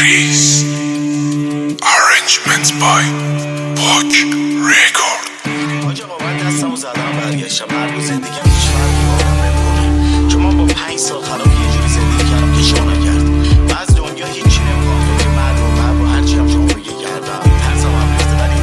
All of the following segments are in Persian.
Trees. Arrangements by Book Record. آجا با من دستمو زدم برگشتم هر روز زندگیم هیچ فرقی با آدم نمیکنه، چون من با 5 سال خراب یه جوری زندگی کردم که شما نکرد و از دنیا هیچی نمیخوام تو که مرد و هرچی هم شما بگه کردم ترسم هم ریخته. ولی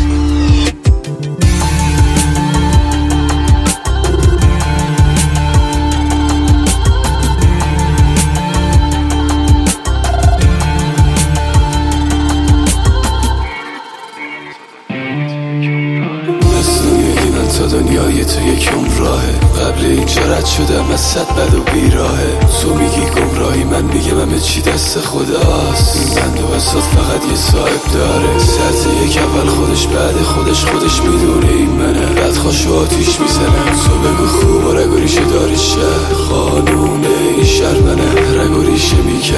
تا دنیای تو یک راهه. قبل اینجا رد شدم از صد بد و بیراهه. تو میگی گمراهی، من میگم همه چی دست خداست. این بند و بساط فقط یه صاحب داره. سطح یک اول خودش بعد خودش میدونه این منه. بعد خوشو آتیش میزنم. تو بگو خوب و رگ و ریشه داری شهر. قانون این شهر منه. رگ و ریشه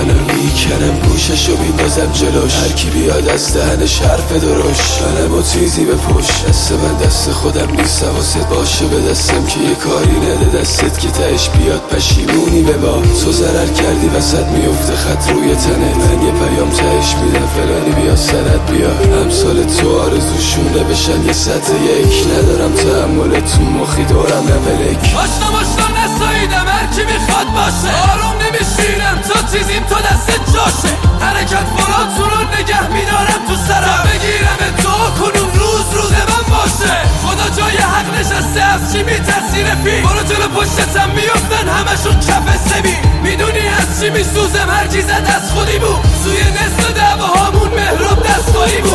میکنم گوششو میندازم جلوش. هر کی بیاد از دهنش حرف درشت. منم و تیزی به پشت. دست من دست خودم نیست، حواست باشه به دستم که یه کاری نده دستت که تهش بیاد پشیمونی به با. تو ضرر کردی وسط میفته خط روی تنه. من یه پیام تهش میدم فلانی بیا سند بیا. امثال تو آرزوشونه بشن یه سطح یک. ندارم تحمل تو مخی دورم نملک. آشنا نساییدم هر کی میخواد باشه. آروم نمیشینم تو تیزیم تو دست جاشه. حرکت فراتون رو نگه میدارم تو سرم. بگیرم تو کنون روز من باشه. خدا جای حق نشسته از چی میترسی رفیق. برو جلو پشتتم میفتن همشون کف سبی. میدونی از چی میسوزم هر چیزت از خودی بود. سوی نصف دعواهامون مهراب دستگاهی بود.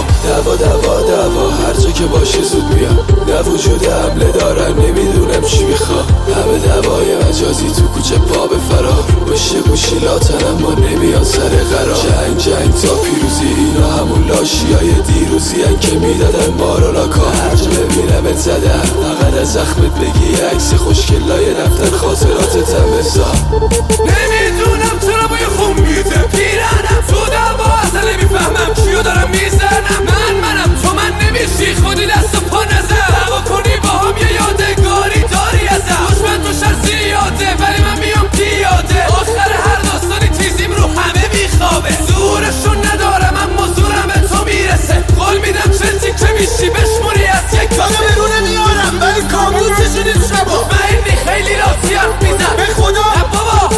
دعوا هر جا که باشه زود بیام. نه وجود حمله دارن نمیدونم چی میخوام. همه دعوای مجازی تو کوچه پا به فرار. بشه گوشی لاتنم ما نمیاد سر قرار. جنگ تا پیروزی اینا همون لاشیای دیروزی هن که میدادن ما رو لاکا. هر جا ببینمت زدم فقط از زخمت بگی عکس خوشگلای دفتر خاطراتتم بذار. نمیدونم چرا با یه خون میده پیرنم. تو دعوا اصلا نمیفهمم چیو دارم میزنم. منم تو من نمیشی خودی دست و پا نزن. دعوا کنی با هم یه یادگاری داری ازم. دشمن تو شهر زیاده ولی من میام پیاده. آخر هر داستانی تیزیم رو همه میخوابه. زورشون ندارم اما زورم به تو میرسه. قول میدم چه تیکه میشی بشمونی از یک کاسه. برونه میارم ولی کامون چشونیم شبا. مهدی خیلی راتی حرف میزن به خدا. بابا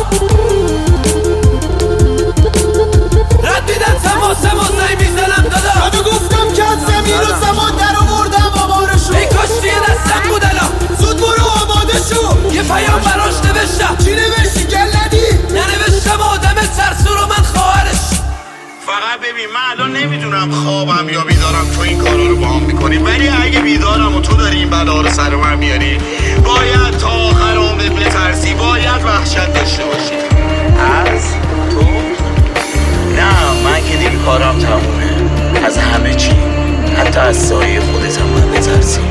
رد میدن تماسم و زنگ میزنم دادا. تو گفتم که از زمین و زمان در آوردم آوارشو. ای کاش دیگه دستم بود الان. زود برو آماده شو. یه پیام براش نوشتم. چی نوشتی گلدی؟ ننوشتم آدم ترسو رو من خواهرش. فقط ببین من الان نمیدونم خوابم یا بیدارم تو این کارا رو با هم میکنی. ولی اگه بیدارم و تو داری این بلا رو سر من میاری باید تا آخر عمرت بترسی. باید وحشت داشته باشی از تو. نه من که دیگه کارم تمومه. از همه چی حتی از سایه خودت هم من بترسی.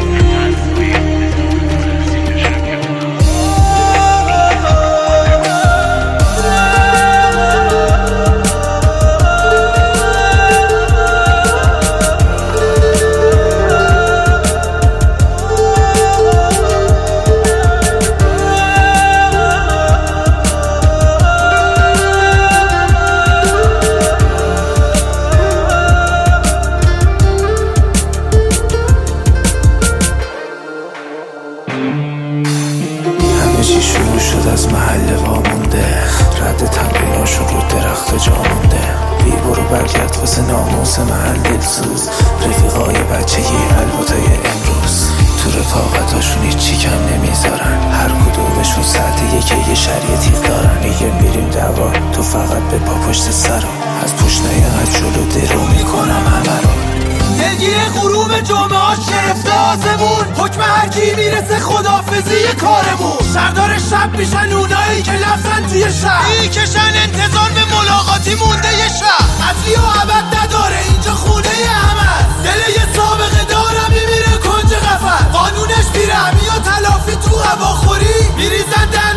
شروع شد از محل وامونده. رد تمریناشون رو درخت جا مونده. بی برو برگرد واسه ناموس محل دلسوز. رفیقای بچگی الباتای امروز تو رفاقتاشون هیچی کم نمیذارن. هر کدومشون ساعت یه شریع تیغ دارن. میگه میریم دعوا تو فقط به پا پشت سرم. از پشت نیقد جلو درو میکنم همه رو. دلگیر غروب جمعه ها شرفته آسمون. حکم هر کی میرسه خدافزی کارمون. شردار شب میشن اونایی که لفتن توی شب. میکشن انتظار به ملاقاتی مونده یه شب. اصلی و عبد نداره اینجا خونه همه. دل یه سابقه دارم میمیره کنج قفل. قانونش میره بیا تلافی تو هواخوری. میریزن